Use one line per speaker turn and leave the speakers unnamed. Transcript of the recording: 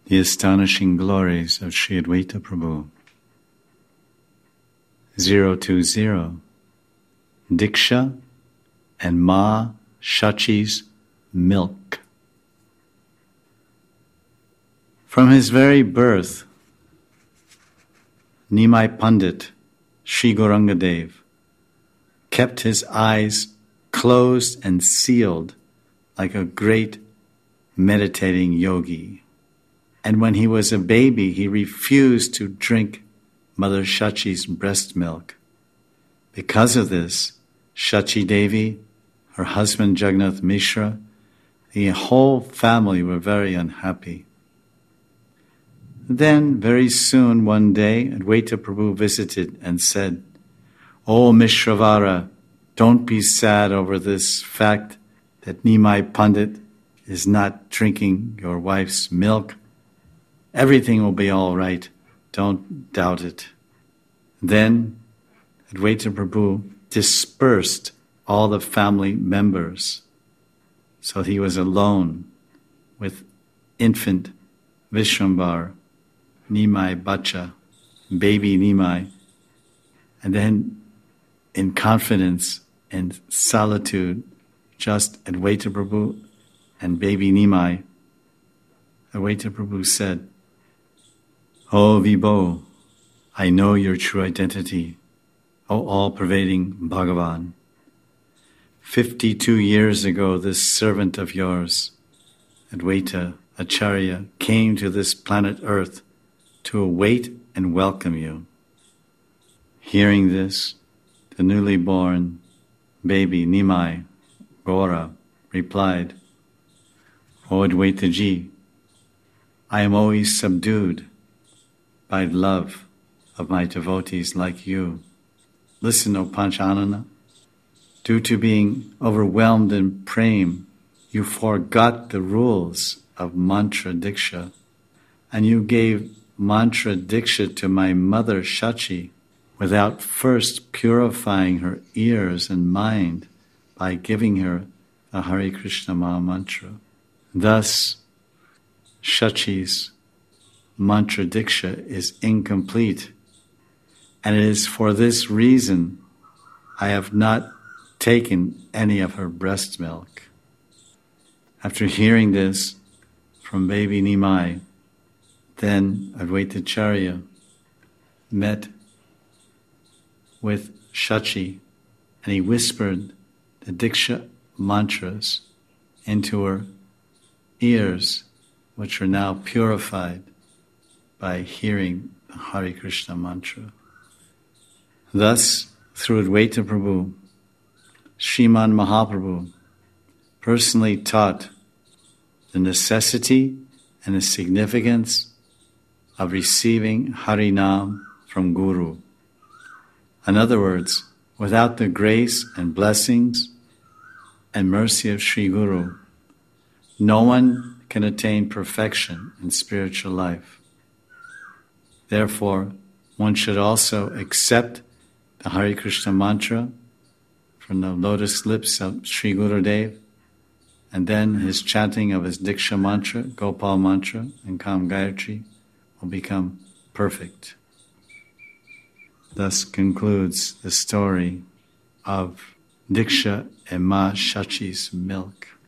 the astonishing glories of Sri Advaita Prabhu. 020, Diksha and Ma Shachi's milk. From his very birth, Nimai Pandit, Sri Gauranga Dev, kept his eyes closed and sealed like a great meditating yogi. And when he was a baby, he refused to drink Mother Shachi's breast milk. Because of this, Shachi Devi, her husband Jagannath Mishra, the whole family were very unhappy. Then, very soon, one day, Advaita Prabhu visited and said, "O Mishravara, don't be sad over this fact that Nimai Pandit is not drinking your wife's milk. Everything will be all right. Don't doubt it." Then Advaita Prabhu dispersed all the family members. So he was alone with infant Vishwambar, Nimai Bacha, baby Nimai. And then in confidence and solitude, just Advaita Prabhu and baby Nimai, Advaita Prabhu said, "O Vibho, I know your true identity, O all-pervading Bhagavan. 52 years ago, this servant of yours, Advaita Acharya, came to this planet Earth to await and welcome you." Hearing this, the newly born baby Nimai Gaura replied, "O Advaita Ji, I am always subdued by love of my devotees like you. Listen, O Panchanana, due to being overwhelmed in prema, you forgot the rules of mantra diksha, and you gave mantra diksha to my mother Shachi without first purifying her ears and mind by giving her the Hare Krishna Maha Mantra. Thus, Shachi's mantra diksha is incomplete, and it is for this reason I have not taken any of her breast milk." After hearing this from baby Nimai, then Advaita Acharya met with Shachi and he whispered the Diksha mantras into her ears, which are now purified by hearing the Hare Krishna mantra. Thus, through Advaita Prabhu, Sriman Mahaprabhu personally taught the necessity and the significance of receiving Harinam from Guru. In other words, without the grace and blessings and mercy of Sri Guru, no one can attain perfection in spiritual life. Therefore, one should also accept the Hare Krishna mantra from the lotus lips of Sri Gurudev, and then his chanting of his Diksha mantra, Gopal mantra, and Kam Gayatri will become perfect. Thus concludes the story of Diksha and Ma Shachi's milk.